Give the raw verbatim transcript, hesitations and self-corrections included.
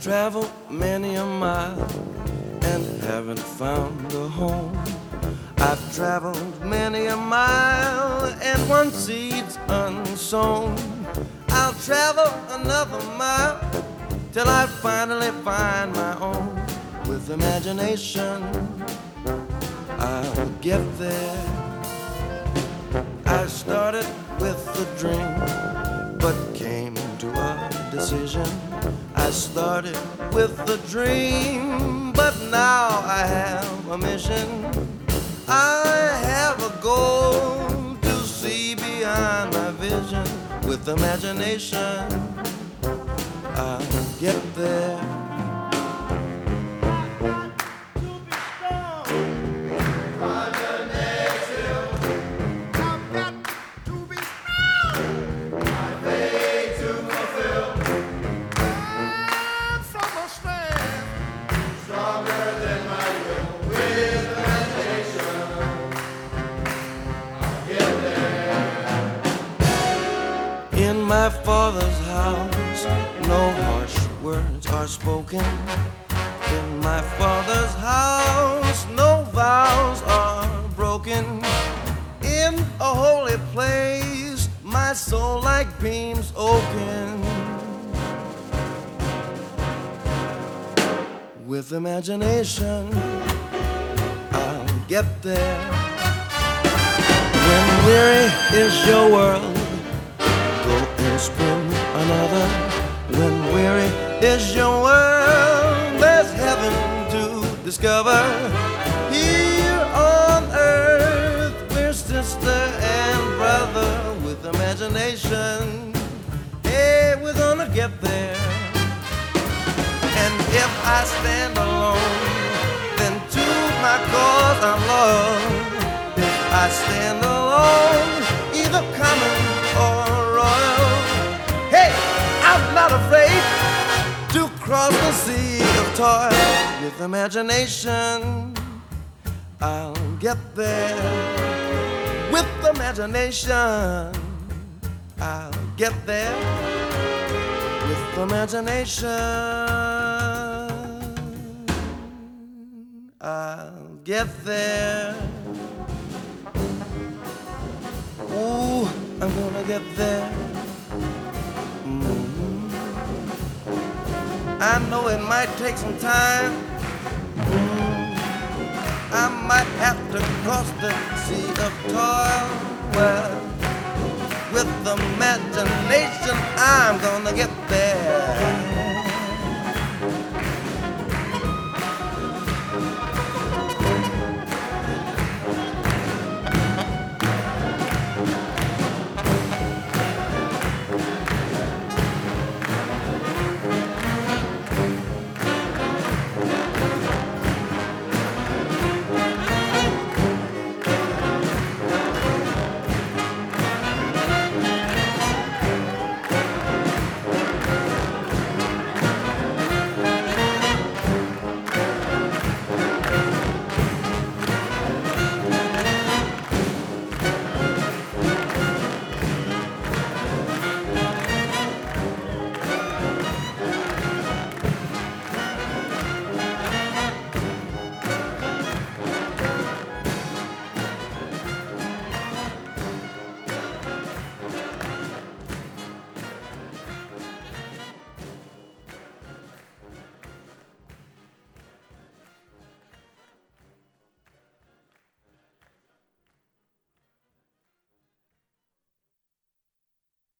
traveled many a mile and haven't found a home. I've traveled many a mile and one seed's unsown. I'll travel another mile till I finally find my own. With imagination, I'll get there. I started with a dream, but came to a decision. I started with a dream, but now I have a mission. I have a goal to see beyond my vision. With imagination, I'll get there. In my Father's house, no harsh words are spoken. In my Father's house, no vows are broken. In a holy place, my soul like beams open. With imagination, I'll get there. When weary is your world, go and spin another. When weary is your world, there's heaven to discover. Here on earth, we're sister and brother. With imagination, hey, we're gonna get there. And if I stand alone, then to my cause I'm lost. If I stand alone, either common or royal, hey, I'm not afraid to cross the sea of toil. With imagination, I'll get there. With imagination, I'll get there. With imagination, I'll get there. Ooh, I'm gonna get there. Mm-hmm. I know it might take some time. Mm. I might have to cross the sea of toil. Well, with imagination, I'm gonna get there.